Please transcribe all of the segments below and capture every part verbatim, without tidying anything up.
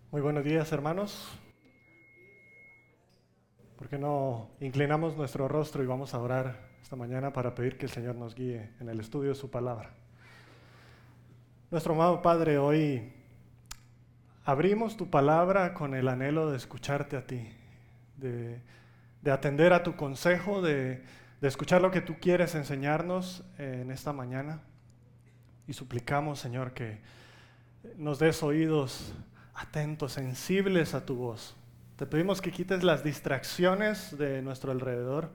Muy buenos días, hermanos. ¿Por qué no inclinamos nuestro rostro y vamos a orar esta mañana para pedir que el Señor nos guíe en el estudio de su palabra? Nuestro amado Padre, hoy abrimos tu palabra con el anhelo de escucharte a ti, de, de atender a tu consejo, de, de escuchar lo que tú quieres enseñarnos en esta mañana. Y suplicamos, Señor, que nos des oídos atentos, sensibles a tu voz. Te pedimos que quites las distracciones de nuestro alrededor,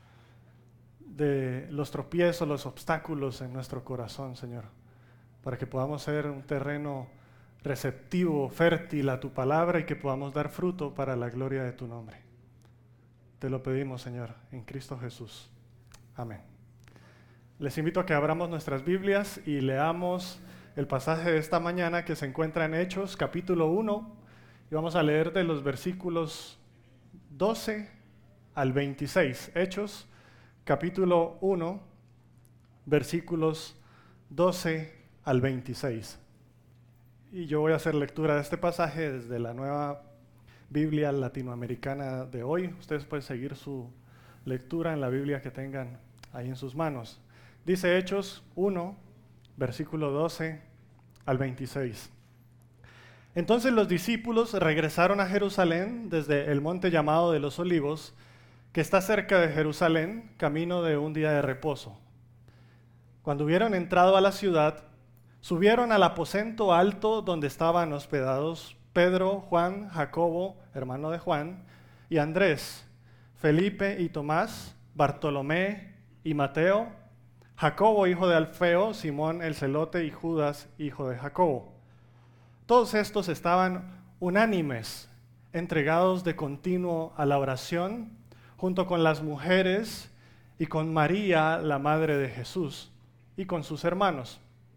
de los tropiezos, los obstáculos en nuestro corazón, Señor, para que podamos ser un terreno receptivo, fértil a tu palabra y que podamos dar fruto para la gloria de tu nombre. Te lo pedimos, Señor, en Cristo Jesús. Amén. Les invito a que abramos nuestras Biblias y leamos el pasaje de esta mañana que se encuentra en Hechos, capítulo uno, y vamos a leer de los versículos doce al veintiséis. Hechos, capítulo uno, versículos doce al veintiséis. Y yo voy a hacer lectura de este pasaje desde la Nueva Biblia Latinoamericana de hoy. Ustedes pueden seguir su lectura en la Biblia que tengan ahí en sus manos. Dice Hechos uno, versículo doce al veintiséis. Entonces los discípulos regresaron a Jerusalén desde el monte llamado de los Olivos, que está cerca de Jerusalén, camino de un día de reposo. Cuando hubieron entrado a la ciudad, subieron al aposento alto donde estaban hospedados Pedro, Juan, Jacobo, hermano de Juan, y Andrés, Felipe y Tomás, Bartolomé y Mateo, Jacobo, hijo de Alfeo, Simón el celote y Judas, hijo de Jacobo. Todos estos estaban unánimes, entregados de continuo a la oración, junto con las mujeres y con María, la madre de Jesús, y con sus hermanos.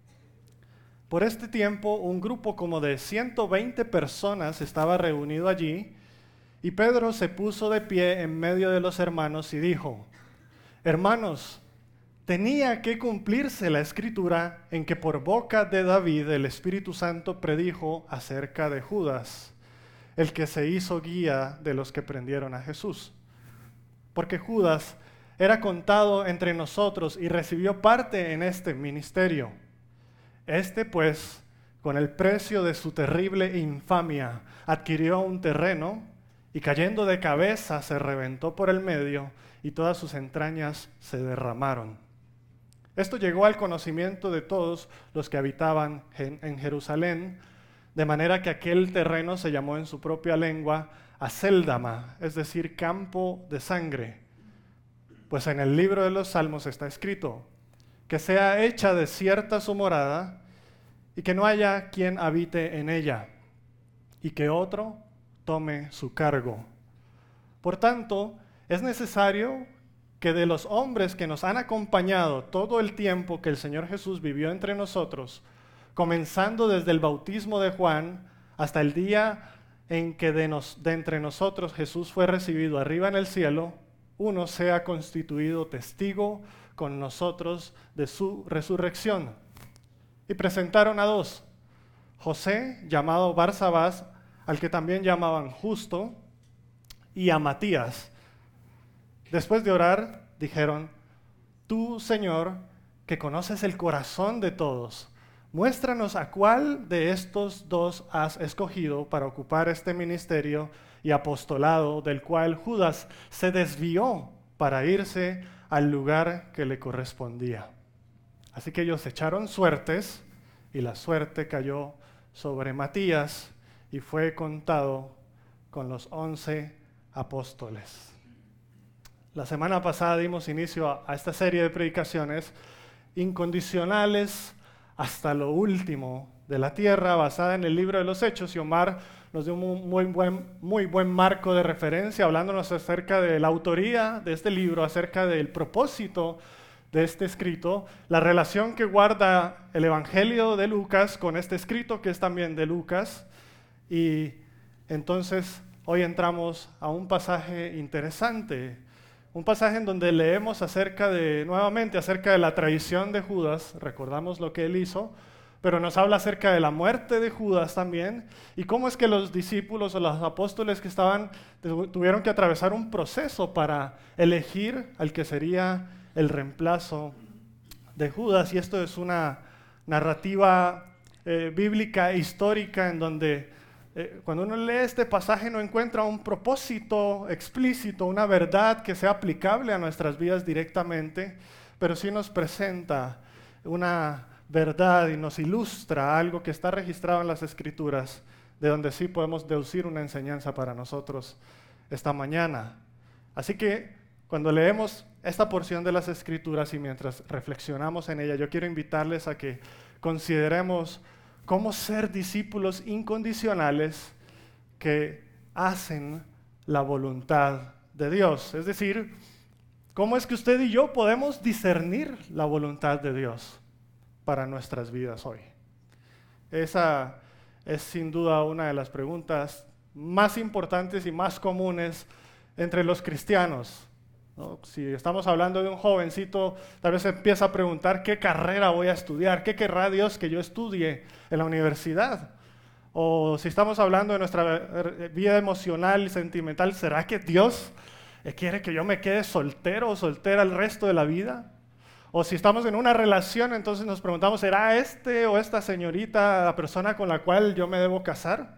Por este tiempo, un grupo como de ciento veinte personas estaba reunido allí, y Pedro se puso de pie en medio de los hermanos y dijo: Hermanos, tenía que cumplirse la escritura en que por boca de David el Espíritu Santo predijo acerca de Judas, el que se hizo guía de los que prendieron a Jesús. Porque Judas era contado entre nosotros y recibió parte en este ministerio. Este, pues, con el precio de su terrible infamia, adquirió un terreno y cayendo de cabeza se reventó por el medio y todas sus entrañas se derramaron. Esto llegó al conocimiento de todos los que habitaban en Jerusalén, de manera que aquel terreno se llamó en su propia lengua Acéldama, es decir, campo de sangre. Pues en el libro de los Salmos está escrito: que sea hecha desierta su morada y que no haya quien habite en ella, y que otro tome su cargo. Por tanto, es necesario que de los hombres que nos han acompañado todo el tiempo que el Señor Jesús vivió entre nosotros, comenzando desde el bautismo de Juan hasta el día en que de, nos, de entre nosotros Jesús fue recibido arriba en el cielo, uno sea constituido testigo con nosotros de su resurrección. Y presentaron a dos: José, llamado Barsabás, al que también llamaban Justo, y a Matías. Después de orar, dijeron: Tú, Señor, que conoces el corazón de todos, muéstranos a cuál de estos dos has escogido para ocupar este ministerio y apostolado del cual Judas se desvió para irse al lugar que le correspondía. Así que ellos echaron suertes, y la suerte cayó sobre Matías, y fue contado con los once apóstoles. La semana pasada dimos inicio a, a esta serie de predicaciones incondicionales hasta lo último de la tierra, basada en el libro de los Hechos, y Omar nos dio un muy buen, muy buen marco de referencia, hablándonos acerca de la autoría de este libro, acerca del propósito de este escrito, la relación que guarda el Evangelio de Lucas con este escrito que es también de Lucas. Y entonces hoy entramos a un pasaje interesante, un pasaje en donde leemos acerca de, nuevamente, acerca de la traición de Judas. Recordamos lo que él hizo, pero nos habla acerca de la muerte de Judas también, y cómo es que los discípulos o los apóstoles que estaban, tuvieron que atravesar un proceso para elegir al que sería el reemplazo de Judas. Y esto es una narrativa eh, bíblica e histórica en donde eh, cuando uno lee este pasaje no encuentra un propósito explícito, una verdad que sea aplicable a nuestras vidas directamente, pero sí nos presenta una verdad y nos ilustra algo que está registrado en las Escrituras, de donde sí podemos deducir una enseñanza para nosotros esta mañana. Así que cuando leemos esta porción de las Escrituras y mientras reflexionamos en ella, yo quiero invitarles a que consideremos cómo ser discípulos incondicionales que hacen la voluntad de Dios. Es decir, cómo es que usted y yo podemos discernir la voluntad de Dios para nuestras vidas hoy. Esa es sin duda una de las preguntas más importantes y más comunes entre los cristianos, ¿no? Si estamos hablando de un jovencito, tal vez empieza a preguntar qué carrera voy a estudiar, qué querrá Dios que yo estudie en la universidad. O si estamos hablando de nuestra vida emocional y sentimental, ¿será que Dios quiere que yo me quede soltero o soltera el resto de la vida? O si estamos en una relación, entonces nos preguntamos, ¿será este o esta señorita la persona con la cual yo me debo casar?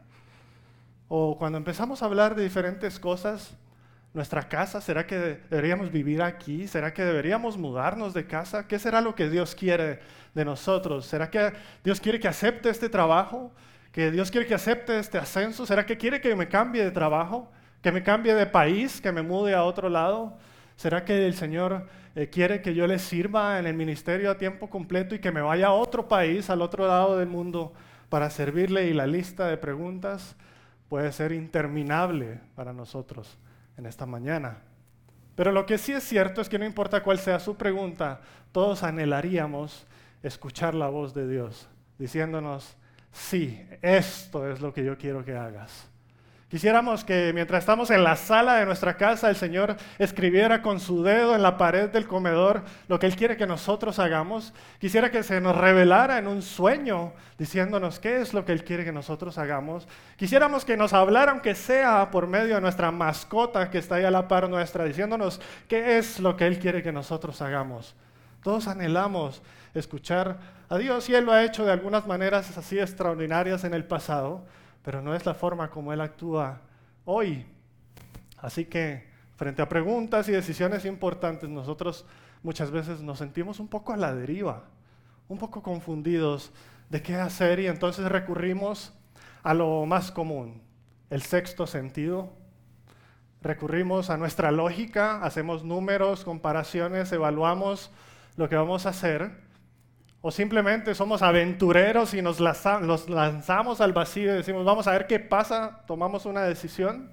O cuando empezamos a hablar de diferentes cosas, nuestra casa, ¿será que deberíamos vivir aquí? ¿Será que deberíamos mudarnos de casa? ¿Qué será lo que Dios quiere de nosotros? ¿Será que Dios quiere que acepte este trabajo? ¿Que Dios quiere que acepte este ascenso? ¿Será que quiere que me cambie de trabajo? ¿Que me cambie de país? ¿Que me mude a otro lado? ¿Será que el Señor eh, quiere que yo le sirva en el ministerio a tiempo completo y que me vaya a otro país, al otro lado del mundo, para servirle? Y la lista de preguntas puede ser interminable para nosotros en esta mañana. Pero lo que sí es cierto es que no importa cuál sea su pregunta, todos anhelaríamos escuchar la voz de Dios, diciéndonos, sí, esto es lo que yo quiero que hagas. Quisiéramos que mientras estamos en la sala de nuestra casa, el Señor escribiera con su dedo en la pared del comedor lo que Él quiere que nosotros hagamos. Quisiera que se nos revelara en un sueño diciéndonos qué es lo que Él quiere que nosotros hagamos. Quisiéramos que nos hablara, aunque sea por medio de nuestra mascota que está ahí a la par nuestra, diciéndonos qué es lo que Él quiere que nosotros hagamos. Todos anhelamos escuchar a Dios y Él lo ha hecho de algunas maneras así extraordinarias en el pasado, pero no es la forma como Él actúa hoy. Así que, frente a preguntas y decisiones importantes, nosotros muchas veces nos sentimos un poco a la deriva, un poco confundidos de qué hacer, y entonces recurrimos a lo más común, el sexto sentido. Recurrimos a nuestra lógica, hacemos números, comparaciones, evaluamos lo que vamos a hacer. O simplemente somos aventureros y nos lanzamos al vacío y decimos, vamos a ver qué pasa, tomamos una decisión.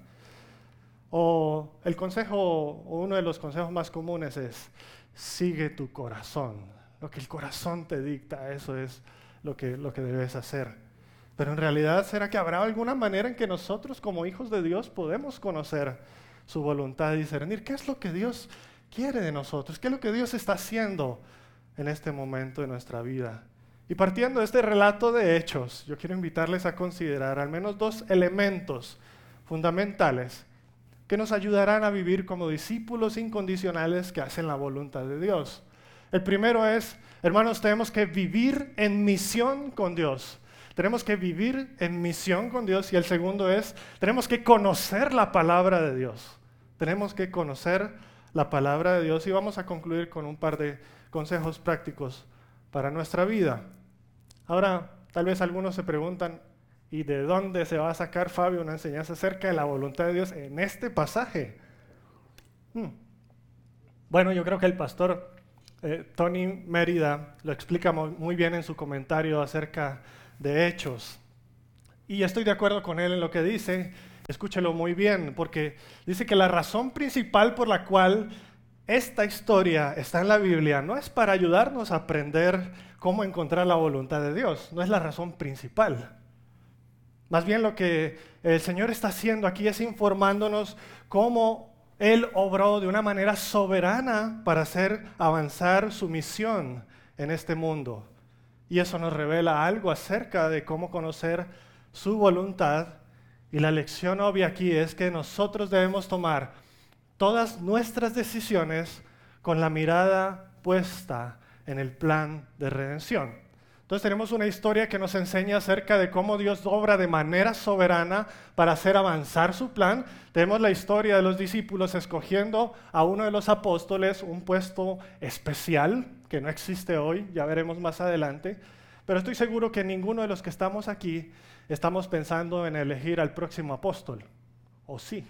O el consejo, o uno de los consejos más comunes es, sigue tu corazón. Lo que el corazón te dicta, eso es lo que, lo que debes hacer. Pero en realidad, ¿será que habrá alguna manera en que nosotros como hijos de Dios podemos conocer su voluntad y discernir qué es lo que Dios quiere de nosotros? ¿Qué es lo que Dios está haciendo en este momento de nuestra vida? Y partiendo de este relato de hechos, yo quiero invitarles a considerar al menos dos elementos fundamentales que nos ayudarán a vivir como discípulos incondicionales que hacen la voluntad de Dios. El primero es, hermanos, tenemos que vivir en misión con Dios. Tenemos que vivir en misión con Dios. Y el segundo es, tenemos que conocer la palabra de Dios. Tenemos que conocer la palabra de Dios. Y vamos a concluir con un par de consejos prácticos para nuestra vida. Ahora, tal vez algunos se preguntan, ¿y de dónde se va a sacar, Fabio, una enseñanza acerca de la voluntad de Dios en este pasaje? Hmm. Bueno, yo creo que el pastor eh, Tony Mérida lo explica muy bien en su comentario acerca de Hechos. Y estoy de acuerdo con él en lo que dice. Escúchelo muy bien, porque dice que la razón principal por la cual esta historia está en la Biblia no es para ayudarnos a aprender cómo encontrar la voluntad de Dios, no es la razón principal. Más bien lo que el Señor está haciendo aquí es informándonos cómo Él obró de una manera soberana para hacer avanzar su misión en este mundo. Y eso nos revela algo acerca de cómo conocer su voluntad. Y la lección obvia aquí es que nosotros debemos tomar todas nuestras decisiones con la mirada puesta en el plan de redención. Entonces tenemos una historia que nos enseña acerca de cómo Dios obra de manera soberana para hacer avanzar su plan. Tenemos la historia de los discípulos escogiendo a uno de los apóstoles, un puesto especial que no existe hoy, ya veremos más adelante. Pero estoy seguro que ninguno de los que estamos aquí estamos pensando en elegir al próximo apóstol. ¿O sí?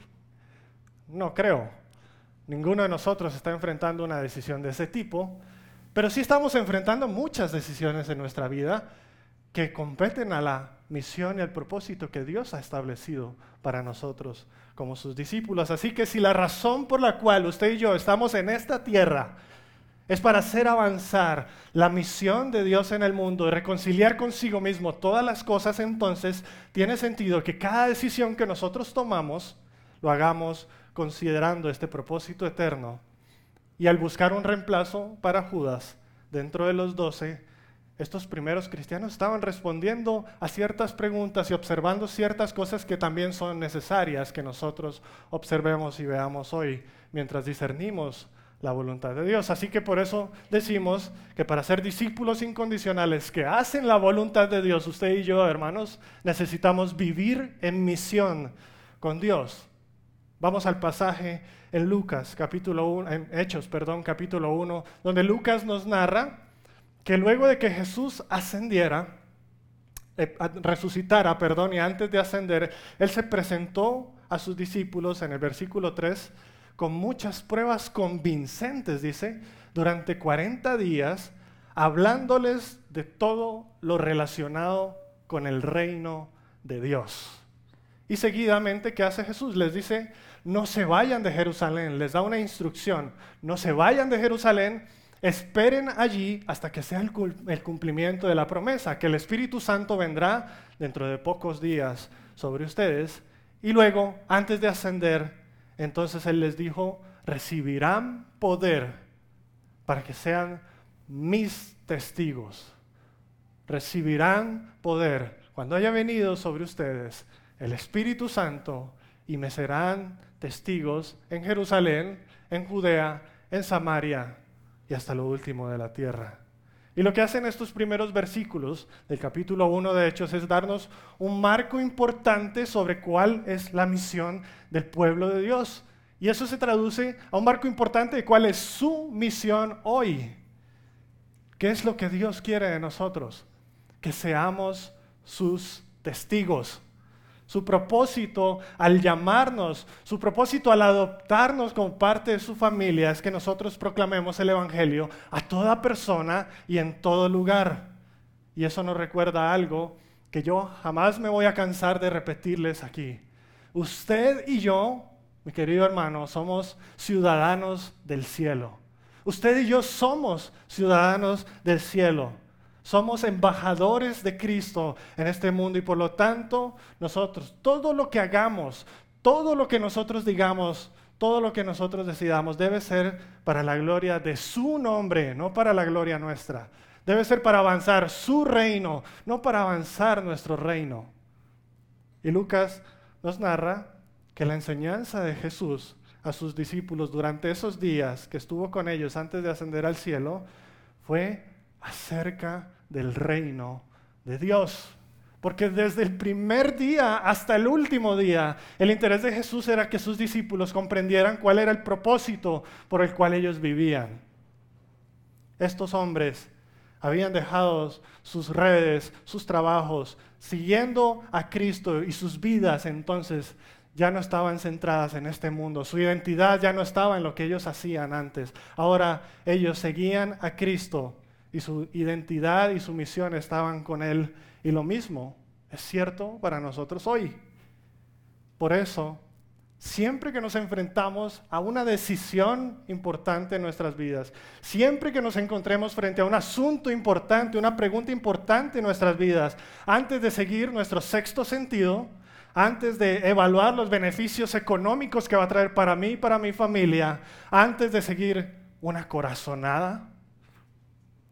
No creo. Ninguno de nosotros está enfrentando una decisión de ese tipo. Pero sí estamos enfrentando muchas decisiones en nuestra vida que competen a la misión y al propósito que Dios ha establecido para nosotros como sus discípulos. Así que si la razón por la cual usted y yo estamos en esta tierra es para hacer avanzar la misión de Dios en el mundo y reconciliar consigo mismo todas las cosas, entonces tiene sentido que cada decisión que nosotros tomamos lo hagamos considerando este propósito eterno. Y al buscar un reemplazo para Judas dentro de los doce, estos primeros cristianos estaban respondiendo a ciertas preguntas y observando ciertas cosas que también son necesarias que nosotros observemos y veamos hoy mientras discernimos la voluntad de Dios. Así que por eso decimos que para ser discípulos incondicionales que hacen la voluntad de Dios, usted y yo, hermanos, necesitamos vivir en misión con Dios. Vamos al pasaje en Lucas, capítulo uno, en Hechos, perdón, capítulo uno, donde Lucas nos narra que luego de que Jesús ascendiera, eh, resucitara, perdón, y antes de ascender, Él se presentó a sus discípulos en el versículo tres con muchas pruebas convincentes, dice, durante cuarenta días, hablándoles de todo lo relacionado con el reino de Dios. Y seguidamente, ¿qué hace Jesús? Les dice, no se vayan de Jerusalén, les da una instrucción, no se vayan de Jerusalén, esperen allí hasta que sea el cumplimiento de la promesa, que el Espíritu Santo vendrá dentro de pocos días sobre ustedes. Y luego, antes de ascender, entonces Él les dijo, recibirán poder para que sean mis testigos. Recibirán poder cuando haya venido sobre ustedes el Espíritu Santo y me serán testigos en Jerusalén, en Judea, en Samaria y hasta lo último de la tierra. Y lo que hacen estos primeros versículos del capítulo uno de Hechos es darnos un marco importante sobre cuál es la misión del pueblo de Dios. Y eso se traduce a un marco importante de cuál es su misión hoy. ¿Qué es lo que Dios quiere de nosotros? Que seamos sus testigos. Su propósito al llamarnos, su propósito al adoptarnos como parte de su familia es que nosotros proclamemos el Evangelio a toda persona y en todo lugar. Y eso nos recuerda algo que yo jamás me voy a cansar de repetirles aquí. Usted y yo, mi querido hermano, somos ciudadanos del cielo. Usted y yo somos ciudadanos del cielo. Somos embajadores de Cristo en este mundo y por lo tanto nosotros, todo lo que hagamos, todo lo que nosotros digamos, todo lo que nosotros decidamos debe ser para la gloria de su nombre, no para la gloria nuestra. Debe ser para avanzar su reino, no para avanzar nuestro reino. Y Lucas nos narra que la enseñanza de Jesús a sus discípulos durante esos días que estuvo con ellos antes de ascender al cielo fue acerca del reino de Dios. Porque desde el primer día hasta el último día, el interés de Jesús era que sus discípulos comprendieran cuál era el propósito por el cual ellos vivían. Estos hombres habían dejado sus redes, sus trabajos, siguiendo a Cristo y sus vidas entonces ya no estaban centradas en este mundo. Su identidad ya no estaba en lo que ellos hacían antes. Ahora ellos seguían a Cristo y su identidad y su misión estaban con Él. Y lo mismo es cierto para nosotros hoy. Por eso, siempre que nos enfrentamos a una decisión importante en nuestras vidas, siempre que nos encontremos frente a un asunto importante, una pregunta importante en nuestras vidas, antes de seguir nuestro sexto sentido, antes de evaluar los beneficios económicos que va a traer para mí y para mi familia, antes de seguir una corazonada,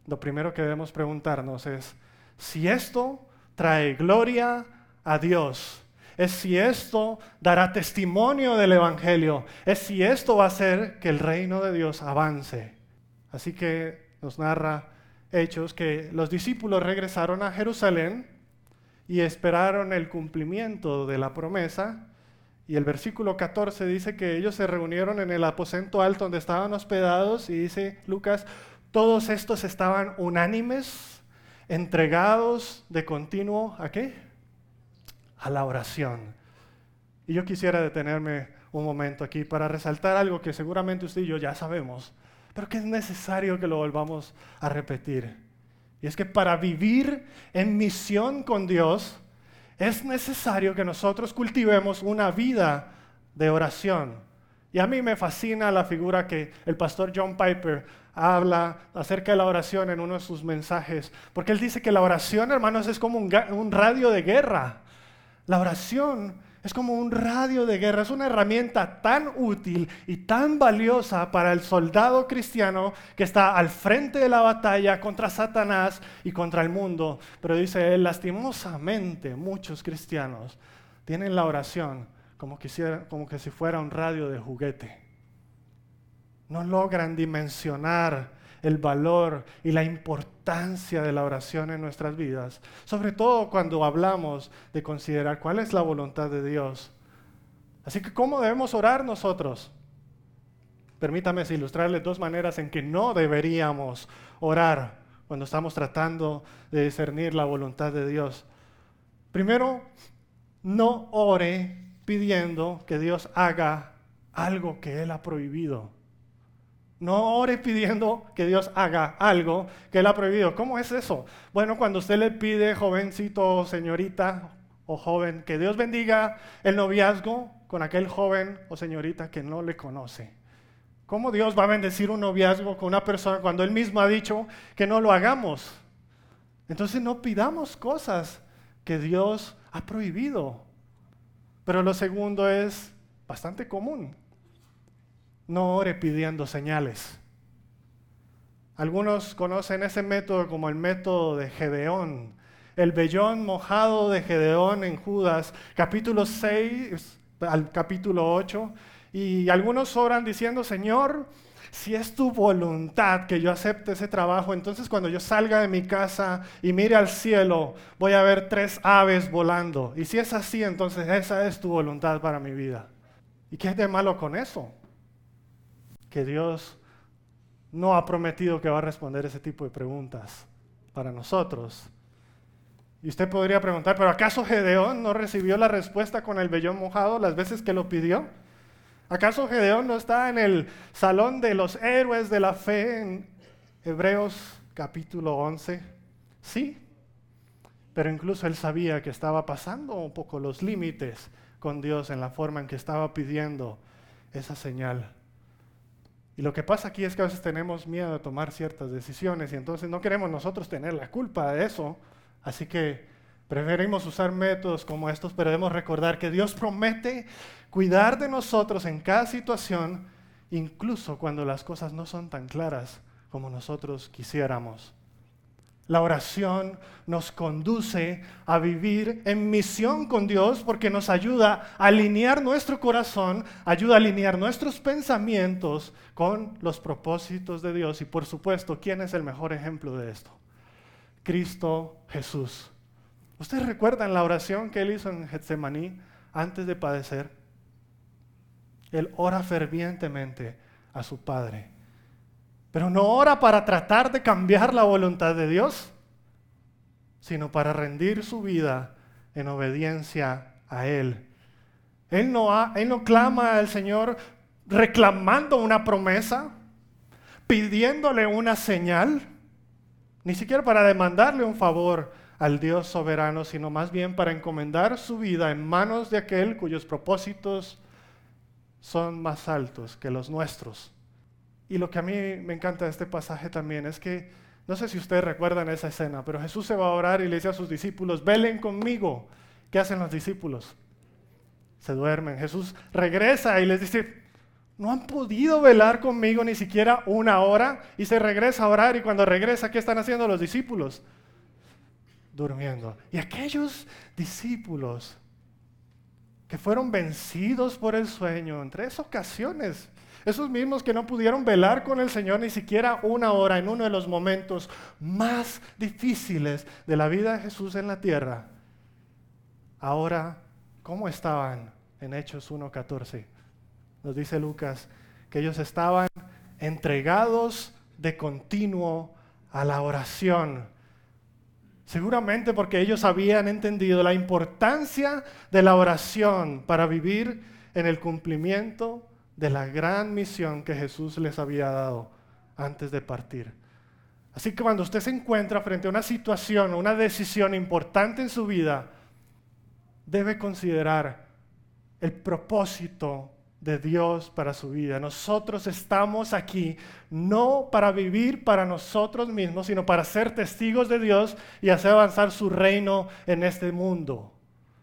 lo primero que debemos preguntarnos es si esto trae gloria a Dios, es si esto dará testimonio del Evangelio, es si esto va a hacer que el reino de Dios avance. Así que nos narra Hechos que los discípulos regresaron a Jerusalén y esperaron el cumplimiento de la promesa. Y el versículo catorce dice que ellos se reunieron en el aposento alto donde estaban hospedados, y dice Lucas, todos estos estaban unánimes, entregados de continuo, ¿a qué? A la oración. Y yo quisiera detenerme un momento aquí para resaltar algo que seguramente usted y yo ya sabemos, pero que es necesario que lo volvamos a repetir. Y es que para vivir en misión con Dios, es necesario que nosotros cultivemos una vida de oración. Y a mí me fascina la figura que el pastor John Piper habla acerca de la oración en uno de sus mensajes, porque él dice que la oración, hermanos, es como un, un radio de guerra. La oración es como un radio de guerra, es una herramienta tan útil y tan valiosa para el soldado cristiano que está al frente de la batalla contra Satanás y contra el mundo. Pero dice él, lastimosamente muchos cristianos tienen la oración como, quisiera, como que si fuera un radio de juguete. No logran dimensionar el valor y la importancia de la oración en nuestras vidas, sobre todo cuando hablamos de considerar cuál es la voluntad de Dios. Así que, ¿cómo debemos orar nosotros? Permítame ilustrarles dos maneras en que no deberíamos orar cuando estamos tratando de discernir la voluntad de Dios. Primero, no ore pidiendo que Dios haga algo que Él ha prohibido. No ore pidiendo que Dios haga algo que Él ha prohibido. ¿Cómo es eso? Bueno, cuando usted le pide, jovencito, señorita o joven, que Dios bendiga el noviazgo con aquel joven o señorita que no le conoce. ¿Cómo Dios va a bendecir un noviazgo con una persona cuando Él mismo ha dicho que no lo hagamos? Entonces no pidamos cosas que Dios ha prohibido. Pero lo segundo es bastante común. No ore pidiendo señales. Algunos conocen ese método como el método de Gedeón. El vellón mojado de Gedeón en Judas, capítulo seis al capítulo ocho. Y algunos oran diciendo, Señor, si es tu voluntad que yo acepte ese trabajo, entonces cuando yo salga de mi casa y mire al cielo, voy a ver tres aves volando. Y si es así, entonces esa es tu voluntad para mi vida. ¿Y qué es de malo con eso? Que Dios no ha prometido que va a responder ese tipo de preguntas para nosotros. Y usted podría preguntar, ¿pero acaso Gedeón no recibió la respuesta con el vellón mojado las veces que lo pidió? ¿Acaso Gedeón no está en el salón de los héroes de la fe en Hebreos capítulo once? Sí, pero incluso él sabía que estaba pasando un poco los límites con Dios en la forma en que estaba pidiendo esa señal. Y lo que pasa aquí es que a veces tenemos miedo de tomar ciertas decisiones y entonces no queremos nosotros tener la culpa de eso. Así que preferimos usar métodos como estos, pero debemos recordar que Dios promete cuidar de nosotros en cada situación, incluso cuando las cosas no son tan claras como nosotros quisiéramos. La oración nos conduce a vivir en misión con Dios porque nos ayuda a alinear nuestro corazón, ayuda a alinear nuestros pensamientos con los propósitos de Dios. Y por supuesto, ¿quién es el mejor ejemplo de esto? Cristo Jesús. ¿Ustedes recuerdan la oración que Él hizo en Getsemaní antes de padecer? Él ora fervientemente a su Padre. Pero no ora para tratar de cambiar la voluntad de Dios, sino para rendir su vida en obediencia a Él. Él no, ha, él no clama al Señor reclamando una promesa, pidiéndole una señal, ni siquiera para demandarle un favor al Dios soberano, sino más bien para encomendar su vida en manos de aquel cuyos propósitos son más altos que los nuestros. Y lo que a mí me encanta de este pasaje también es que, no sé si ustedes recuerdan esa escena, pero Jesús se va a orar y le dice a sus discípulos, velen conmigo. ¿Qué hacen los discípulos? Se duermen. Jesús regresa y les dice, no han podido velar conmigo ni siquiera una hora, y se regresa a orar, y cuando regresa, ¿qué están haciendo los discípulos? Durmiendo. Y aquellos discípulos que fueron vencidos por el sueño en tres ocasiones, esos mismos que no pudieron velar con el Señor ni siquiera una hora en uno de los momentos más difíciles de la vida de Jesús en la tierra, ahora, ¿cómo estaban en Hechos uno catorce? Nos dice Lucas que ellos estaban entregados de continuo a la oración. Seguramente porque ellos habían entendido la importancia de la oración para vivir en el cumplimiento de la gran misión que Jesús les había dado antes de partir. Así que cuando usted se encuentra frente a una situación, una decisión importante en su vida, debe considerar el propósito de Dios para su vida. Nosotros estamos aquí no para vivir para nosotros mismos, sino para ser testigos de Dios y hacer avanzar su reino en este mundo.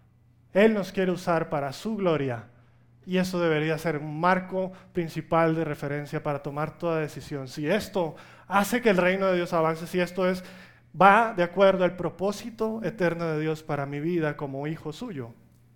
Él nos quiere usar para su gloria, y eso debería ser un marco principal de referencia para tomar toda decisión. Si esto hace que el reino de Dios avance, si esto es, va de acuerdo al propósito eterno de Dios para mi vida como hijo suyo.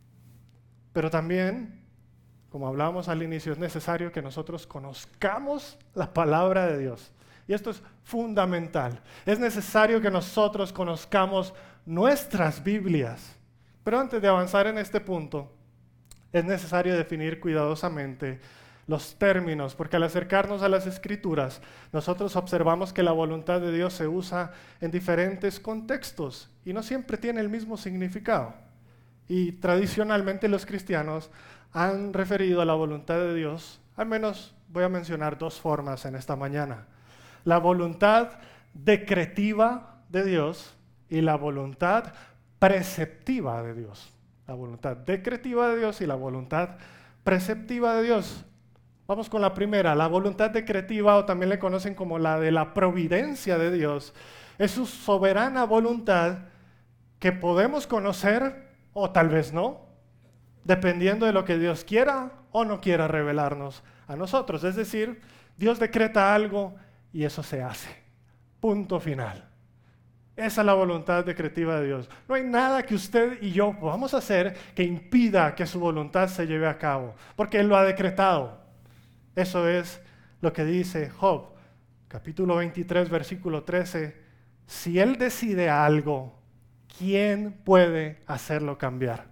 Pero también, como hablábamos al inicio, es necesario que nosotros conozcamos la palabra de Dios. Y esto es fundamental. Es necesario que nosotros conozcamos nuestras Biblias. Pero antes de avanzar en este punto, es necesario definir cuidadosamente los términos, porque al acercarnos a las Escrituras, nosotros observamos que la voluntad de Dios se usa en diferentes contextos y no siempre tiene el mismo significado. Y tradicionalmente los cristianos han referido a la voluntad de Dios, al menos voy a mencionar dos formas en esta mañana: la voluntad decretiva de Dios y la voluntad preceptiva de Dios. La voluntad decretiva de Dios y la voluntad preceptiva de Dios. Vamos con la primera. La voluntad decretiva, o también le conocen como la de la providencia de Dios, es su soberana voluntad que podemos conocer o tal vez no, dependiendo de lo que Dios quiera o no quiera revelarnos a nosotros. Es decir, Dios decreta algo y eso se hace. Punto final. Esa es la voluntad decretiva de Dios. No hay nada que usted y yo podamos hacer que impida que su voluntad se lleve a cabo, porque Él lo ha decretado. Eso es lo que dice Job, capítulo veintitrés, versículo trece. Si Él decide algo, ¿quién puede hacerlo cambiar?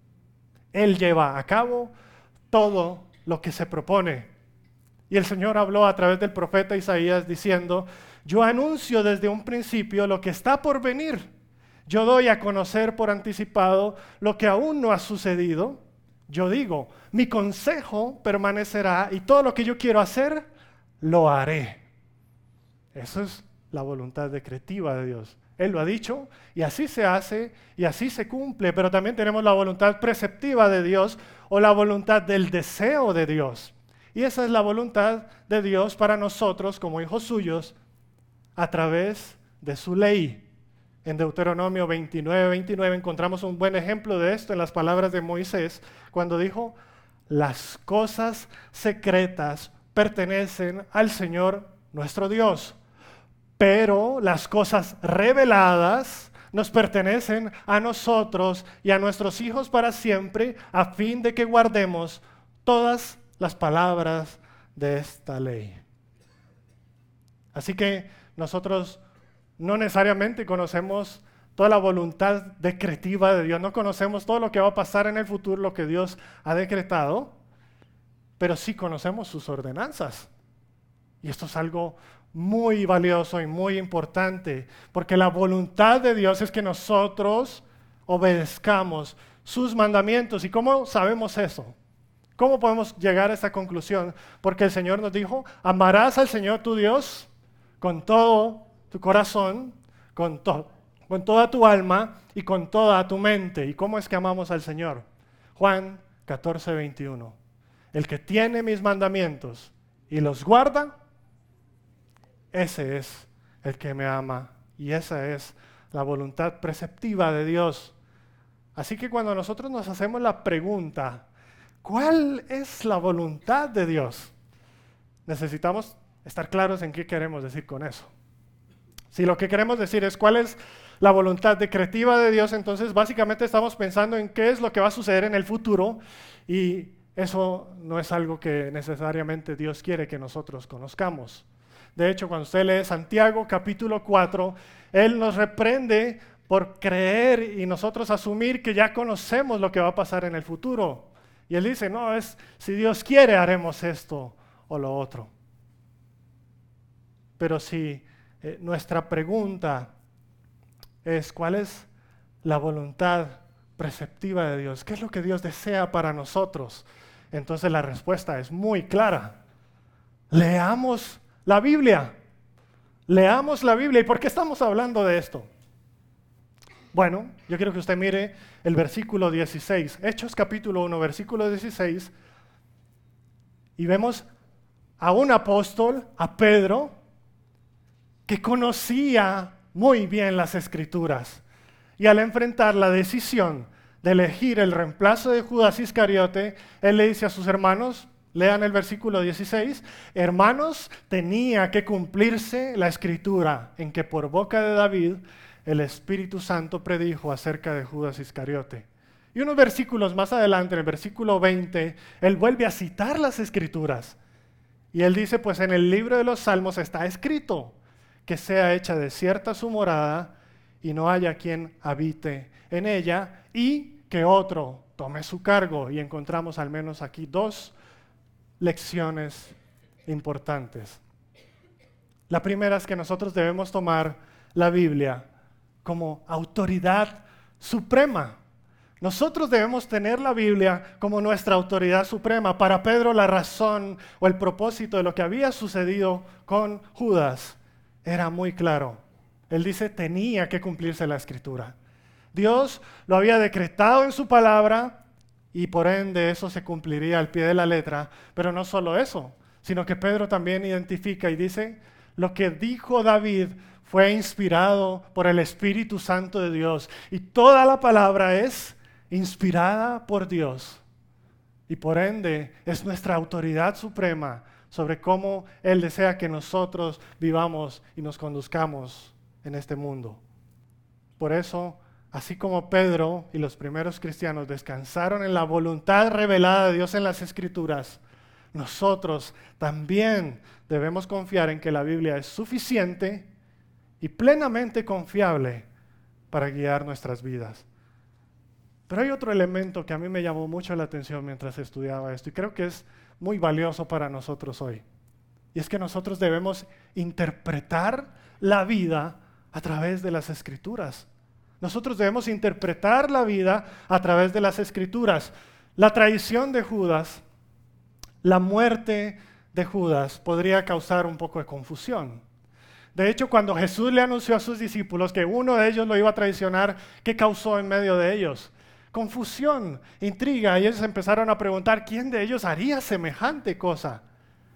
Él lleva a cabo todo lo que se propone. Y el Señor habló a través del profeta Isaías diciendo: yo anuncio desde un principio lo que está por venir. Yo doy a conocer por anticipado lo que aún no ha sucedido. Yo digo, mi consejo permanecerá y todo lo que yo quiero hacer, lo haré. Eso es la voluntad decretiva de Dios. Él lo ha dicho y así se hace y así se cumple. Pero también tenemos la voluntad preceptiva de Dios o la voluntad del deseo de Dios. Y esa es la voluntad de Dios para nosotros como hijos suyos a través de su ley. En Deuteronomio veintinueve, veintinueve encontramos un buen ejemplo de esto en las palabras de Moisés, cuando dijo: las cosas secretas pertenecen al Señor nuestro Dios, pero las cosas reveladas nos pertenecen a nosotros y a nuestros hijos para siempre, a fin de que guardemos todas las palabras de esta ley. Así que nosotros no necesariamente conocemos toda la voluntad decretiva de Dios, no conocemos todo lo que va a pasar en el futuro, lo que Dios ha decretado, pero sí conocemos sus ordenanzas. Y esto es algo muy valioso y muy importante, porque la voluntad de Dios es que nosotros obedezcamos sus mandamientos. ¿Y cómo sabemos eso? ¿Cómo podemos llegar a esta conclusión? Porque el Señor nos dijo: amarás al Señor tu Dios con todo tu corazón, con, to- con toda tu alma y con toda tu mente. ¿Y cómo es que amamos al Señor? Juan catorce, veintiuno. El que tiene mis mandamientos y los guarda, ese es el que me ama. Y esa es la voluntad preceptiva de Dios. Así que cuando nosotros nos hacemos la pregunta, ¿cuál es la voluntad de Dios? necesitamos estar claros en qué queremos decir con eso. Si lo que queremos decir es cuál es la voluntad decretiva de Dios, entonces básicamente estamos pensando en qué es lo que va a suceder en el futuro, y eso no es algo que necesariamente Dios quiere que nosotros conozcamos. De hecho, cuando usted lee Santiago capítulo cuatro, Él nos reprende por creer y nosotros asumir que ya conocemos lo que va a pasar en el futuro. Y Él dice, no, es si Dios quiere haremos esto o lo otro. Pero si eh, nuestra pregunta es ¿cuál es la voluntad preceptiva de Dios? ¿Qué es lo que Dios desea para nosotros? Entonces la respuesta es muy clara. Leamos la Biblia. Leamos la Biblia. ¿Y por qué estamos hablando de esto? Bueno, yo quiero que usted mire el versículo dieciséis. Hechos capítulo uno, versículo dieciséis. Y vemos a un apóstol, a Pedro, que conocía muy bien las Escrituras. Y al enfrentar la decisión de elegir el reemplazo de Judas Iscariote, él le dice a sus hermanos, lean el versículo dieciséis, hermanos, tenía que cumplirse la Escritura en que por boca de David el Espíritu Santo predijo acerca de Judas Iscariote. Y unos versículos más adelante, en el versículo veinte, él vuelve a citar las Escrituras. Y él dice, pues en el libro de los Salmos está escrito que sea hecha desierta su morada y no haya quien habite en ella y que otro tome su cargo. Y encontramos al menos aquí dos lecciones importantes. La primera es que nosotros debemos tomar la Biblia como autoridad suprema. Nosotros debemos tener la Biblia como nuestra autoridad suprema. Para Pedro la razón o el propósito de lo que había sucedido con Judas era muy claro. Él dice, tenía que cumplirse la Escritura. Dios lo había decretado en su palabra y por ende eso se cumpliría al pie de la letra. Pero no solo eso, sino que Pedro también identifica y dice, lo que dijo David fue inspirado por el Espíritu Santo de Dios. Y toda la palabra es inspirada por Dios. Y por ende es nuestra autoridad suprema sobre cómo Él desea que nosotros vivamos y nos conduzcamos en este mundo. Por eso, así como Pedro y los primeros cristianos descansaron en la voluntad revelada de Dios en las Escrituras, nosotros también debemos confiar en que la Biblia es suficiente y plenamente confiable para guiar nuestras vidas. Pero hay otro elemento que a mí me llamó mucho la atención mientras estudiaba esto y creo que es muy valioso para nosotros hoy. Y es que nosotros debemos interpretar la vida a través de las Escrituras. Nosotros debemos interpretar la vida a través de las Escrituras. La traición de Judas, la muerte de Judas podría causar un poco de confusión. De hecho, cuando Jesús le anunció a sus discípulos que uno de ellos lo iba a traicionar, ¿qué causó en medio de ellos? Confusión, intriga, y ellos empezaron a preguntar quién de ellos haría semejante cosa.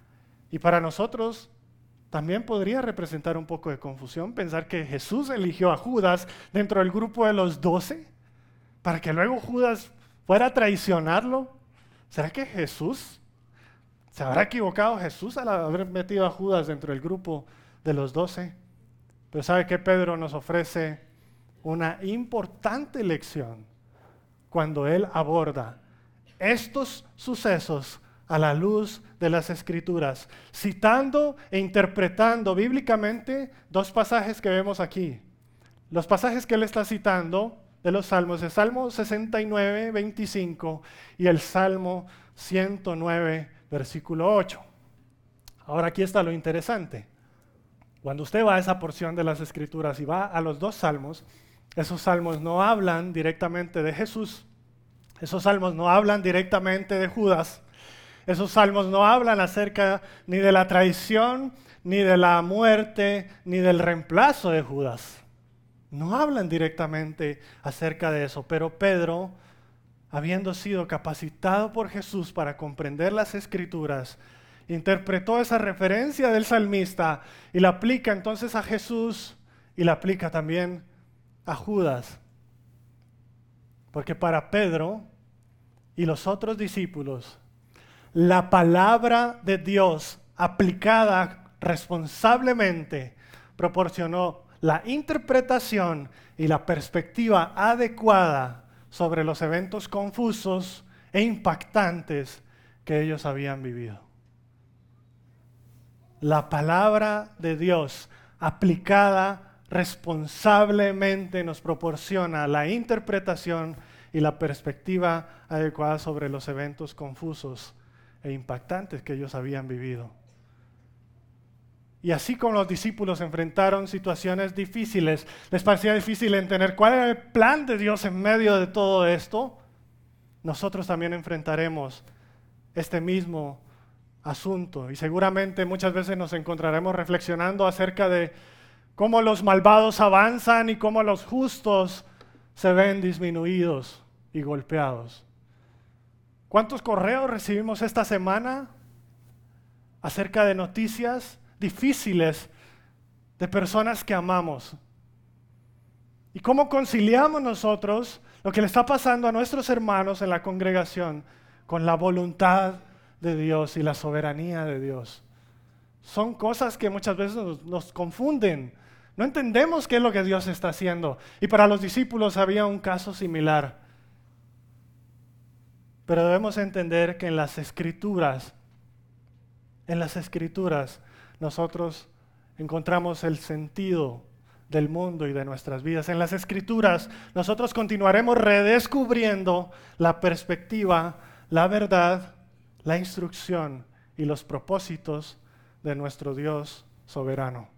Y para nosotros también podría representar un poco de confusión pensar que Jesús eligió a Judas dentro del grupo de los doce para que luego Judas fuera a traicionarlo. ¿Será que Jesús, se habrá equivocado Jesús al haber metido a Judas dentro del grupo de los doce? Pero ¿sabe qué? Pedro nos ofrece una importante lección cuando él aborda estos sucesos a la luz de las Escrituras, citando e interpretando bíblicamente dos pasajes que vemos aquí. Los pasajes que él está citando de los Salmos, el Salmo sesenta y nueve, veinticinco y el Salmo ciento nueve, versículo ocho. Ahora aquí está lo interesante. Cuando usted va a esa porción de las Escrituras y va a los dos salmos, esos salmos no hablan directamente de Jesús, esos salmos no hablan directamente de Judas, esos salmos no hablan acerca ni de la traición, ni de la muerte, ni del reemplazo de Judas. No hablan directamente acerca de eso, pero Pedro, habiendo sido capacitado por Jesús para comprender las Escrituras, interpretó esa referencia del salmista y la aplica entonces a Jesús y la aplica también a Judas. Porque para Pedro y los otros discípulos, la palabra de Dios aplicada responsablemente, proporcionó la interpretación y la perspectiva adecuada sobre los eventos confusos e impactantes que ellos habían vivido. La palabra de Dios aplicada responsablemente nos proporciona la interpretación y la perspectiva adecuada sobre los eventos confusos e impactantes que ellos habían vivido. Y así como los discípulos enfrentaron situaciones difíciles, les parecía difícil entender cuál era el plan de Dios en medio de todo esto, nosotros también enfrentaremos este mismo asunto. Y seguramente muchas veces nos encontraremos reflexionando acerca de cómo los malvados avanzan y cómo los justos se ven disminuidos y golpeados. ¿Cuántos correos recibimos esta semana acerca de noticias difíciles de personas que amamos? ¿Y cómo conciliamos nosotros lo que le está pasando a nuestros hermanos en la congregación con la voluntad de Dios y la soberanía de Dios? Son cosas que muchas veces nos, nos confunden. No entendemos qué es lo que Dios está haciendo. Y para los discípulos había un caso similar. Pero debemos entender que en las Escrituras, en las Escrituras, nosotros encontramos el sentido del mundo y de nuestras vidas. En las Escrituras, nosotros continuaremos redescubriendo la perspectiva, la verdad, la instrucción y los propósitos de nuestro Dios soberano.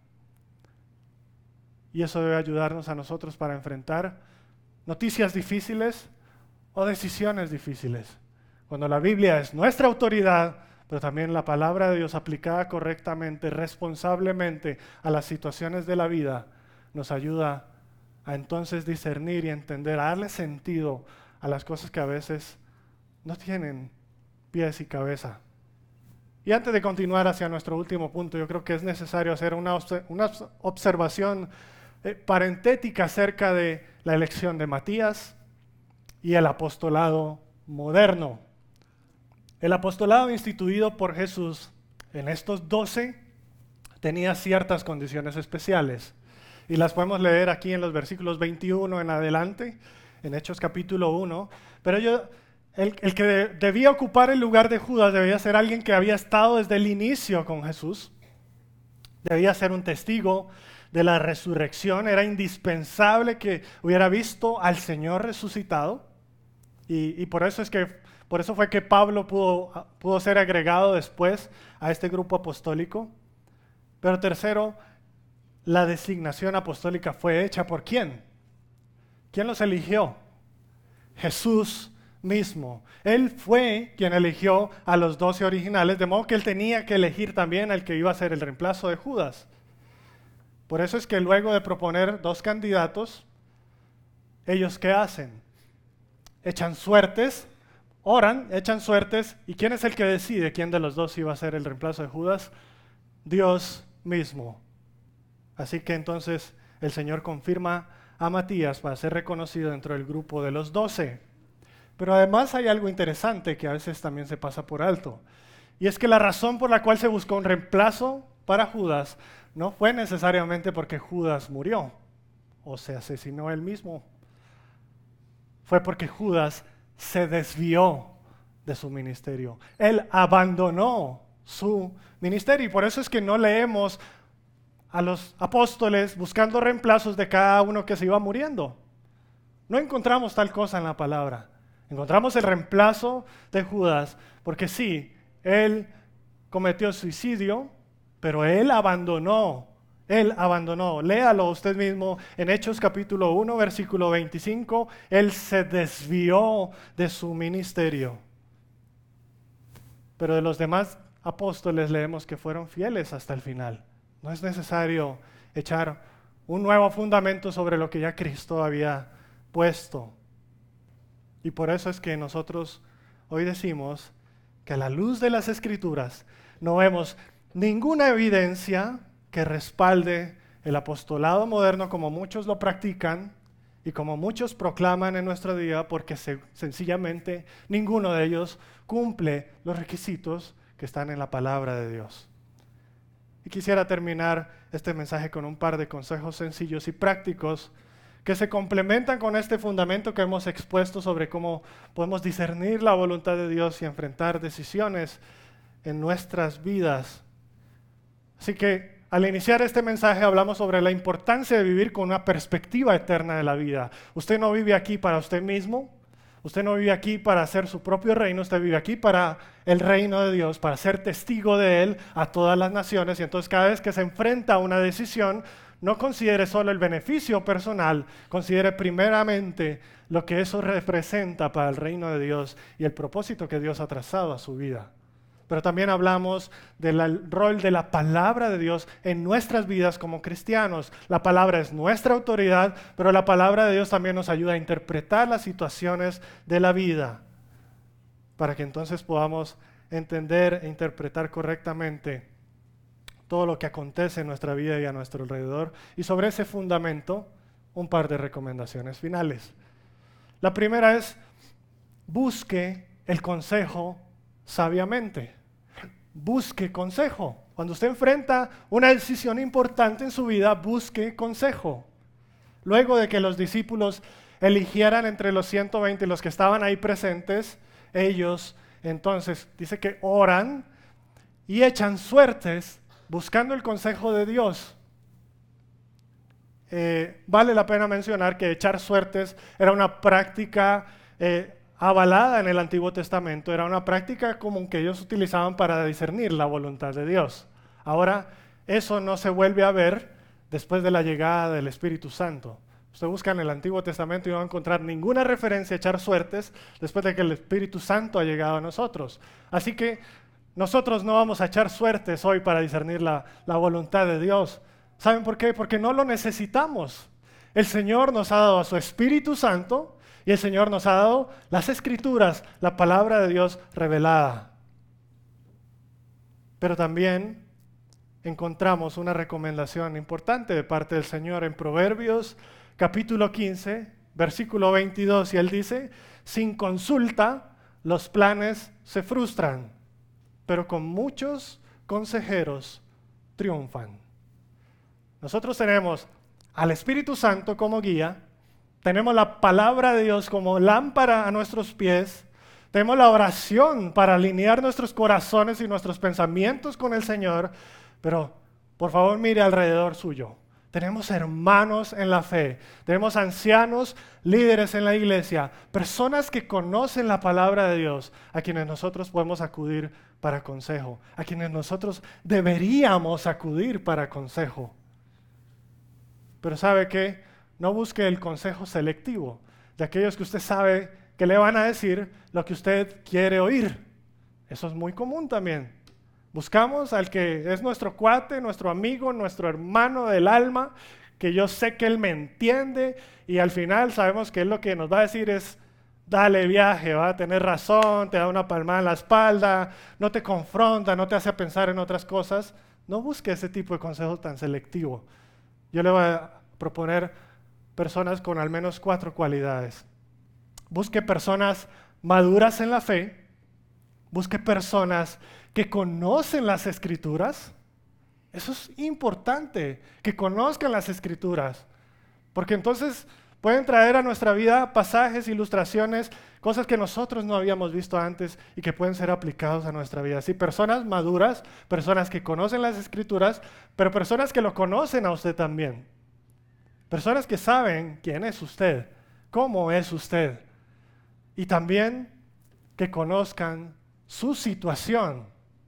Y eso debe ayudarnos a nosotros para enfrentar noticias difíciles o decisiones difíciles. Cuando la Biblia es nuestra autoridad, pero también la palabra de Dios aplicada correctamente, responsablemente a las situaciones de la vida, nos ayuda a entonces discernir y entender, a darle sentido a las cosas que a veces no tienen pies y cabeza. Y antes de continuar hacia nuestro último punto, yo creo que es necesario hacer una, una observación eh, parentética acerca de la elección de Matías y el apostolado moderno. El apostolado instituido por Jesús en estos doce tenía ciertas condiciones especiales. Y las podemos leer aquí en los versículos veintiuno en adelante, en Hechos capítulo uno. Pero yo, el, el que de, debía ocupar el lugar de Judas debía ser alguien que había estado desde el inicio con Jesús. Debía ser un testigo de la resurrección. Era indispensable que hubiera visto al Señor resucitado. Y, y por eso es que Por eso fue que Pablo pudo, pudo ser agregado después a este grupo apostólico. Pero tercero, la designación apostólica fue hecha ¿por quién? ¿Quién los eligió? Jesús mismo. Él fue quien eligió a los doce originales, de modo que él tenía que elegir también al que iba a ser el reemplazo de Judas. Por eso es que luego de proponer dos candidatos, ¿ellos qué hacen? Echan suertes. Oran, echan suertes, ¿y quién es el que decide quién de los dos iba a ser el reemplazo de Judas? Dios mismo. Así que entonces el Señor confirma a Matías para ser reconocido dentro del grupo de los doce. Pero además hay algo interesante que a veces también se pasa por alto. Y es que la razón por la cual se buscó un reemplazo para Judas no fue necesariamente porque Judas murió o se asesinó él mismo. Fue porque Judas se desvió de su ministerio. Él abandonó su ministerio. Y por eso es que no leemos a los apóstoles buscando reemplazos de cada uno que se iba muriendo. No encontramos tal cosa en la palabra. Encontramos el reemplazo de Judas, porque sí, él cometió suicidio, pero él abandonó, él abandonó. Léalo usted mismo en Hechos capítulo uno, versículo veinticinco. Él se desvió de su ministerio. Pero de los demás apóstoles leemos que fueron fieles hasta el final. No es necesario echar un nuevo fundamento sobre lo que ya Cristo había puesto. Y por eso es que nosotros hoy decimos que a la luz de las Escrituras no vemos ninguna evidencia que respalde el apostolado moderno como muchos lo practican y como muchos proclaman en nuestro día, porque se, sencillamente ninguno de ellos cumple los requisitos que están en la palabra de Dios. Y quisiera terminar este mensaje con un par de consejos sencillos y prácticos que se complementan con este fundamento que hemos expuesto sobre cómo podemos discernir la voluntad de Dios y enfrentar decisiones en nuestras vidas. Así que al iniciar este mensaje hablamos sobre la importancia de vivir con una perspectiva eterna de la vida. Usted no vive aquí para usted mismo, usted no vive aquí para hacer su propio reino, usted vive aquí para el reino de Dios, para ser testigo de Él a todas las naciones. Y entonces cada vez que se enfrenta a una decisión, no considere solo el beneficio personal, considere primeramente lo que eso representa para el reino de Dios y el propósito que Dios ha trazado a su vida. Pero también hablamos del rol de la palabra de Dios en nuestras vidas como cristianos. La palabra es nuestra autoridad, pero la palabra de Dios también nos ayuda a interpretar las situaciones de la vida para que entonces podamos entender e interpretar correctamente todo lo que acontece en nuestra vida y a nuestro alrededor. Y sobre ese fundamento, un par de recomendaciones finales. La primera es, busque el consejo sabiamente. Busque consejo. Cuando usted enfrenta una decisión importante en su vida, busque consejo. Luego de que los discípulos eligieran entre los ciento veinte y los que estaban ahí presentes, ellos entonces dice que oran y echan suertes buscando el consejo de Dios. Eh, vale la pena mencionar que echar suertes era una práctica eh, avalada en el Antiguo Testamento, era una práctica común que ellos utilizaban para discernir la voluntad de Dios. Ahora, eso no se vuelve a ver después de la llegada del Espíritu Santo. Usted busca en el Antiguo Testamento y no va a encontrar ninguna referencia a echar suertes después de que el Espíritu Santo ha llegado a nosotros. Así que nosotros no vamos a echar suertes hoy para discernir la, la voluntad de Dios. ¿Saben por qué? Porque no lo necesitamos. El Señor nos ha dado a su Espíritu Santo y el Señor nos ha dado las Escrituras, la palabra de Dios revelada. Pero también encontramos una recomendación importante de parte del Señor en Proverbios capítulo quince, versículo veintidós, y Él dice, sin consulta los planes se frustran, pero con muchos consejeros triunfan. Nosotros tenemos al Espíritu Santo como guía, tenemos la palabra de Dios como lámpara a nuestros pies, tenemos la oración para alinear nuestros corazones y nuestros pensamientos con el Señor, pero por favor mire alrededor suyo. Tenemos hermanos en la fe, tenemos ancianos, líderes en la iglesia, personas que conocen la palabra de Dios, a quienes nosotros podemos acudir para consejo, a quienes nosotros deberíamos acudir para consejo. Pero ¿sabe qué? No busque el consejo selectivo de aquellos que usted sabe que le van a decir lo que usted quiere oír. Eso es muy común también. Buscamos al que es nuestro cuate, nuestro amigo, nuestro hermano del alma, que yo sé que él me entiende y al final sabemos que él lo que nos va a decir es, dale viaje, va a tener razón, te da una palmada en la espalda, no te confronta, no te hace pensar en otras cosas. No busque ese tipo de consejo tan selectivo. Yo le voy a proponer personas con al menos cuatro cualidades. Busque personas maduras en la fe, busque personas que conocen las Escrituras. Eso es importante, que conozcan las Escrituras, porque entonces pueden traer a nuestra vida pasajes, ilustraciones, cosas que nosotros no habíamos visto antes y que pueden ser aplicados a nuestra vida. Sí, personas maduras, personas que conocen las Escrituras, pero personas que lo conocen a usted también. Personas que saben quién es usted, cómo es usted, y también que conozcan su situación.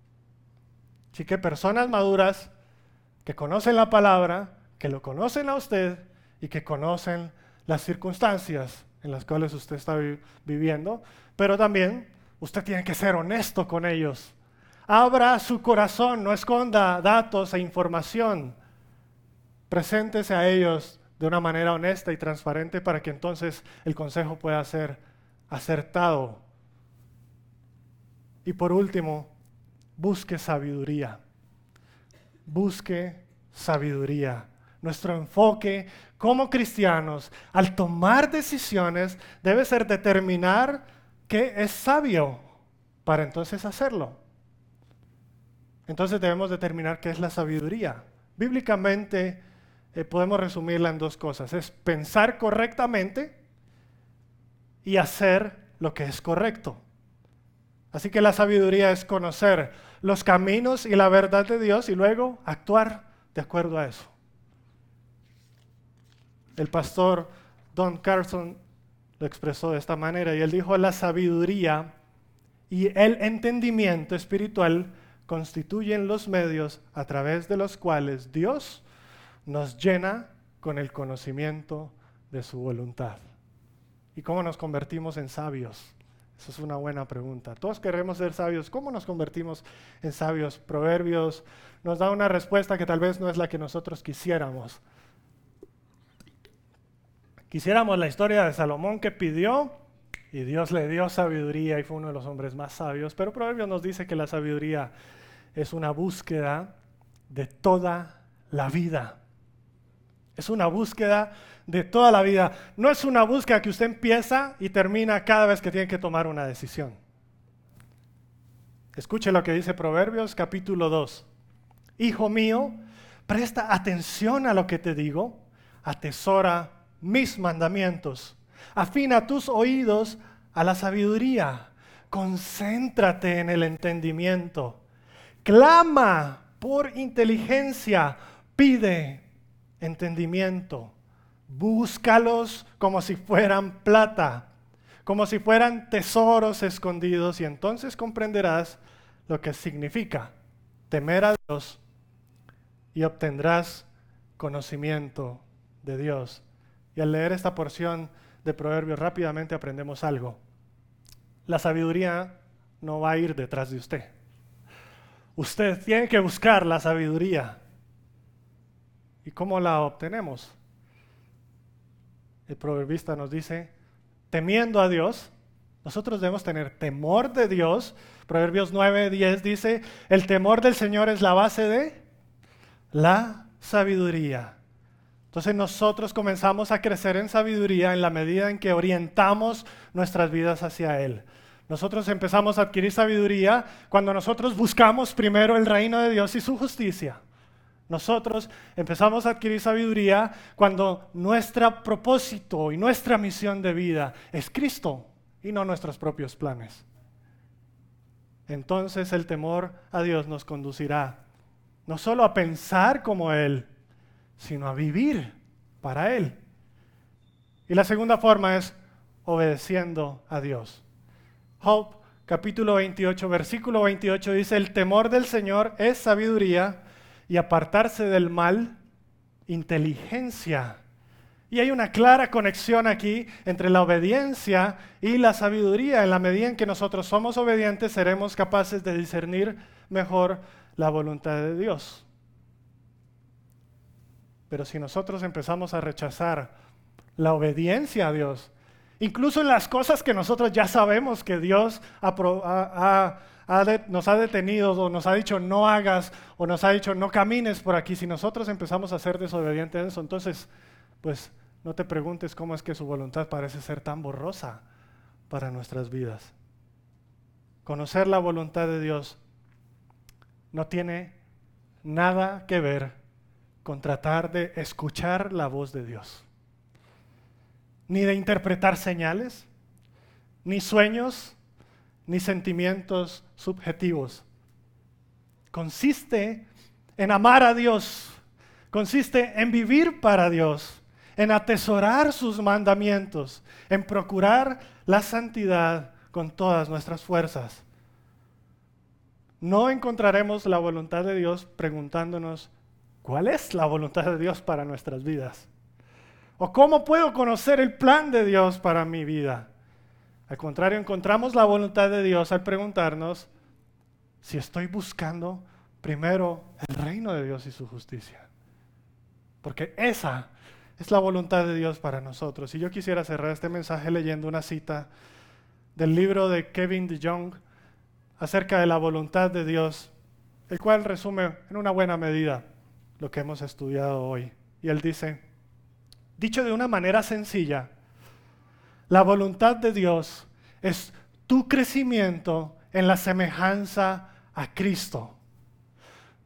Así que personas maduras que conocen la palabra, que lo conocen a usted y que conocen las circunstancias en las cuales usted está vi- viviendo, pero también usted tiene que ser honesto con ellos. Abra su corazón, no esconda datos e información. Preséntese a ellos de una manera honesta y transparente para que entonces el consejo pueda ser acertado. Y por último, busque sabiduría. Busque sabiduría. Nuestro enfoque como cristianos al tomar decisiones debe ser determinar qué es sabio para entonces hacerlo. Entonces debemos determinar qué es la sabiduría. Bíblicamente eh, podemos resumirla en dos cosas. Es pensar correctamente y hacer lo que es correcto. Así que la sabiduría es conocer los caminos y la verdad de Dios y luego actuar de acuerdo a eso. El pastor Don Carson lo expresó de esta manera y él dijo: la sabiduría y el entendimiento espiritual constituyen los medios a través de los cuales Dios nos llena con el conocimiento de su voluntad. ¿Y cómo nos convertimos en sabios? Esa es una buena pregunta. Todos queremos ser sabios. ¿Cómo nos convertimos en sabios? Proverbios nos da una respuesta que tal vez no es la que nosotros quisiéramos. Quisiéramos la historia de Salomón que pidió y Dios le dio sabiduría y fue uno de los hombres más sabios. Pero Proverbios nos dice que la sabiduría es una búsqueda de toda la vida. Es una búsqueda de toda la vida. No es una búsqueda que usted empieza y termina cada vez que tiene que tomar una decisión. Escuche lo que dice Proverbios capítulo dos. Hijo mío, presta atención a lo que te digo, atesora mis mandamientos, afina tus oídos a la sabiduría, concéntrate en el entendimiento, clama por inteligencia, pide entendimiento, búscalos como si fueran plata, como si fueran tesoros escondidos, y entonces comprenderás lo que significa temer a Dios y obtendrás conocimiento de Dios. Y al leer esta porción de Proverbios rápidamente aprendemos algo. La sabiduría no va a ir detrás de usted. Usted tiene que buscar la sabiduría. ¿Y cómo la obtenemos? El proverbista nos dice, temiendo a Dios. Nosotros debemos tener temor de Dios. Proverbios nueve, diez dice, el temor del Señor es la base de la sabiduría. Entonces nosotros comenzamos a crecer en sabiduría en la medida en que orientamos nuestras vidas hacia Él. Nosotros empezamos a adquirir sabiduría cuando nosotros buscamos primero el reino de Dios y su justicia. Nosotros empezamos a adquirir sabiduría cuando nuestro propósito y nuestra misión de vida es Cristo y no nuestros propios planes. Entonces el temor a Dios nos conducirá no solo a pensar como Él, sino a vivir para Él. Y la segunda forma es obedeciendo a Dios. Job capítulo veintiocho, versículo veintiocho dice, el temor del Señor es sabiduría y apartarse del mal, inteligencia. Y hay una clara conexión aquí entre la obediencia y la sabiduría. En la medida en que nosotros somos obedientes, seremos capaces de discernir mejor la voluntad de Dios. Pero si nosotros empezamos a rechazar la obediencia a Dios, incluso en las cosas que nosotros ya sabemos que Dios ha, ha, ha de, nos ha detenido o nos ha dicho no hagas o nos ha dicho no camines por aquí, si nosotros empezamos a ser desobedientes en eso, entonces pues no te preguntes cómo es que su voluntad parece ser tan borrosa para nuestras vidas. Conocer la voluntad de Dios no tiene nada que ver con tratar de escuchar la voz de Dios, ni de interpretar señales, ni sueños, ni sentimientos subjetivos. Consiste en amar a Dios, consiste en vivir para Dios, en atesorar sus mandamientos, en procurar la santidad con todas nuestras fuerzas. No encontraremos la voluntad de Dios preguntándonos, ¿cuál es la voluntad de Dios para nuestras vidas? ¿O cómo puedo conocer el plan de Dios para mi vida? Al contrario, encontramos la voluntad de Dios al preguntarnos si estoy buscando primero el reino de Dios y su justicia. Porque esa es la voluntad de Dios para nosotros. Y yo quisiera cerrar este mensaje leyendo una cita del libro de Kevin DeYoung acerca de la voluntad de Dios, el cual resume en una buena medida lo que hemos estudiado hoy. Y él dice, dicho de una manera sencilla, la voluntad de Dios es tu crecimiento en la semejanza a Cristo.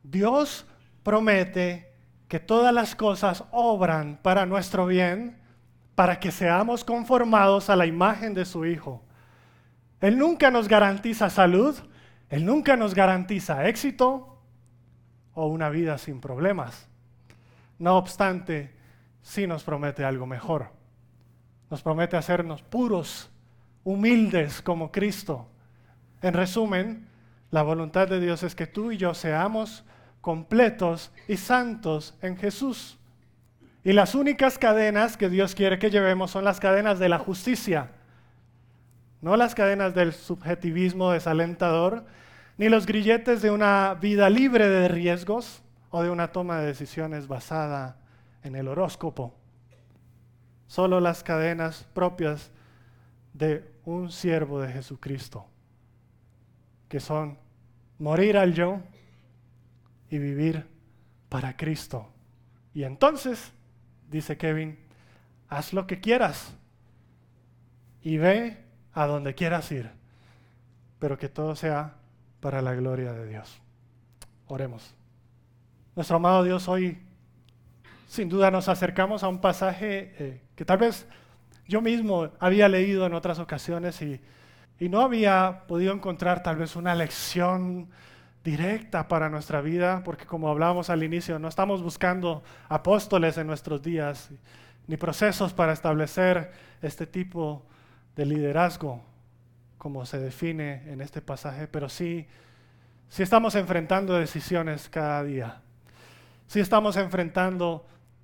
Dios promete que todas las cosas obran para nuestro bien, para que seamos conformados a la imagen de su Hijo. Él nunca nos garantiza salud, Él nunca nos garantiza éxito o una vida sin problemas. No obstante, sí nos promete algo mejor. Nos promete hacernos puros, humildes como Cristo. En resumen, la voluntad de Dios es que tú y yo seamos completos y santos en Jesús. Y las únicas cadenas que Dios quiere que llevemos son las cadenas de la justicia, no las cadenas del subjetivismo desalentador, ni los grilletes de una vida libre de riesgos o de una toma de decisiones basada en el horóscopo. Solo las cadenas propias de un siervo de Jesucristo, que son morir al yo y vivir para Cristo. Y entonces, dice Kevin, haz lo que quieras y ve a donde quieras ir, pero que todo sea para la gloria de Dios. Oremos. Nuestro amado Dios, hoy sin duda nos acercamos a un pasaje eh, que tal vez yo mismo había leído en otras ocasiones y, y no había podido encontrar tal vez una lección directa para nuestra vida, porque como hablábamos al inicio, no estamos buscando apóstoles en nuestros días, ni procesos para establecer este tipo de liderazgo, como se define en este pasaje, pero sí, sí estamos enfrentando decisiones cada día. Sí estamos enfrentando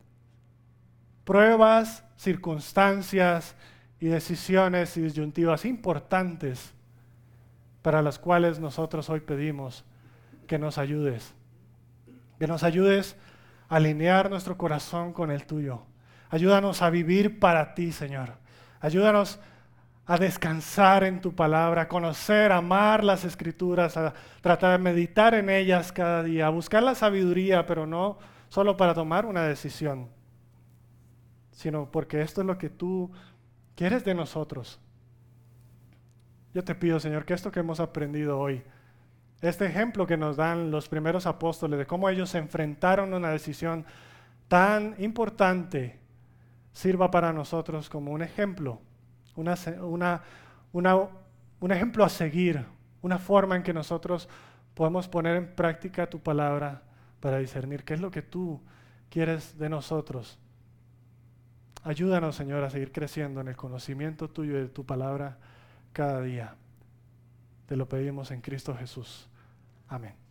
pruebas, circunstancias y decisiones y disyuntivas importantes para las cuales nosotros hoy pedimos que nos ayudes, que nos ayudes a alinear nuestro corazón con el tuyo. Ayúdanos a vivir para ti, Señor. Ayúdanos a descansar en tu palabra, a conocer, a amar las Escrituras, a tratar de meditar en ellas cada día, a buscar la sabiduría, pero no solo para tomar una decisión, sino porque esto es lo que tú quieres de nosotros. Yo te pido, Señor, que esto que hemos aprendido hoy, este ejemplo que nos dan los primeros apóstoles de cómo ellos se enfrentaron a una decisión tan importante, sirva para nosotros como un ejemplo, una, una, una, un ejemplo a seguir, una forma en que nosotros podemos poner en práctica tu palabra para discernir qué es lo que tú quieres de nosotros. Ayúdanos, Señor, a seguir creciendo en el conocimiento tuyo y de tu palabra cada día. Te lo pedimos en Cristo Jesús. Amén.